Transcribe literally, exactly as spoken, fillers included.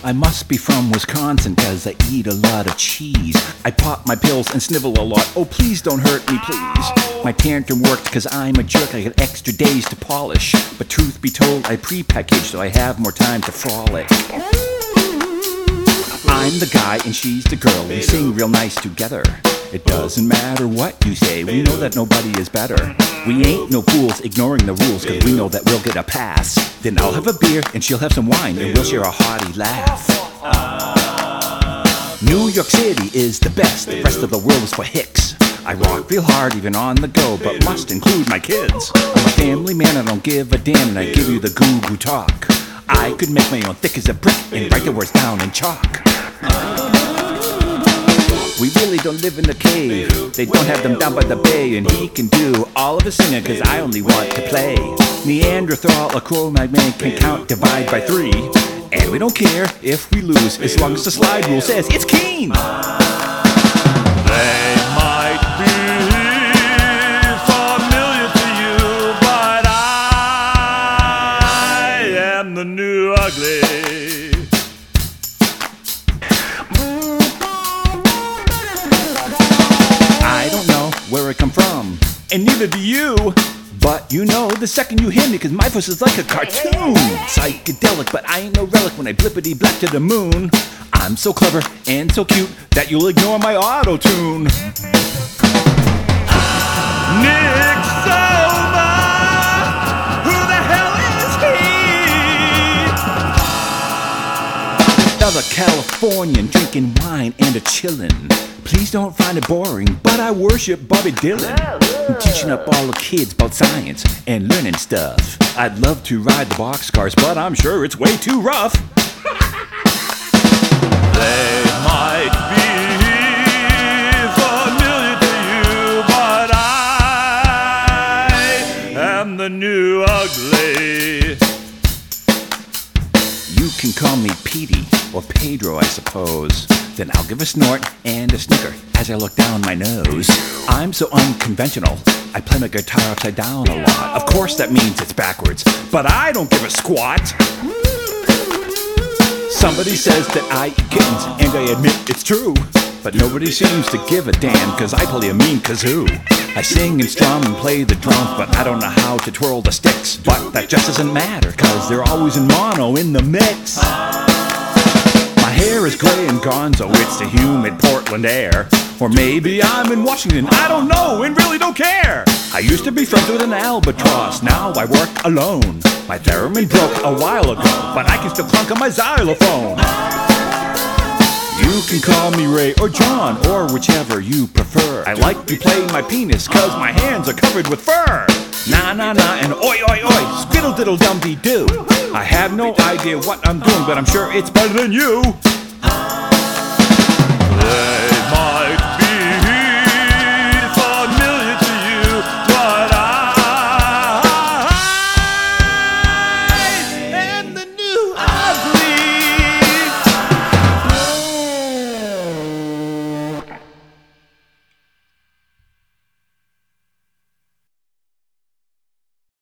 I must be from Wisconsin, cause I eat a lot of cheese. I pop my pills and snivel a lot. Oh, please don't hurt me, please. My tantrum worked cause I'm a jerk. I got extra days to polish. But truth be told, I pre-packaged so I have more time to frolic. I'm the guy and she's the girl. We sing real nice together. It doesn't matter what you say, we know that nobody is better. We ain't no fools ignoring the rules, cause we know that we'll get a pass. Then I'll have a beer and she'll have some wine, and we'll share a hearty laugh. New York City is the best, the rest of the world is for hicks. I rock real hard even on the go, but must include my kids. I'm a family man, I don't give a damn, and I give you the goo goo talk. I could make my own thick as a brick and write the words down in chalk. We really don't live in a cave. They don't have them down by the bay. And he can do all of the singing cause I only want to play. Neanderthal, a Cro-Magnon can count, divide by three. And we don't care if we lose as long as the slide rule says it's keen. They might be familiar to you, but I am the new ugly. I don't know where I come from, and neither do you. But you know the second you hear me, cause my voice is like a cartoon. Psychedelic, but I ain't no relic when I blippity black to the moon. I'm so clever and so cute that you'll ignore my auto-tune. Nick Soma, who the hell is he? Another Californian drinking wine and a chillin'. Please don't find it boring, but I worship Bobby Dylan. I'm teaching up all the kids about science and learning stuff. I'd love to ride the boxcars, but I'm sure it's way too rough. They might be familiar to you, but I am the new ugly. You can call me Petey or Pedro, I suppose. Then I'll give a snort and a snicker as I look down my nose. I'm so unconventional, I play my guitar upside down a lot. Of course that means it's backwards, but I don't give a squat. Somebody says that I eat kittens, and I admit it's true. But nobody seems to give a damn, cause I play a mean kazoo. I sing and strum and play the drums, but I don't know how to twirl the sticks. But that just doesn't matter, cause they're always in mono in the mix. My hair is gray and gonzo, it's the humid Portland air. Or maybe I'm in Washington, I don't know and really don't care. I used to be friends with an albatross, now I work alone. My theremin broke a while ago, but I can still clunk on my xylophone. You can call me Ray or John, or whichever you prefer. I like to play my penis, cause my hands are covered with fur. Nah, nah, nah, and oi, oi, oi, skiddle diddle dum dee doo. I have no idea what I'm doing, but I'm sure it's better than you. They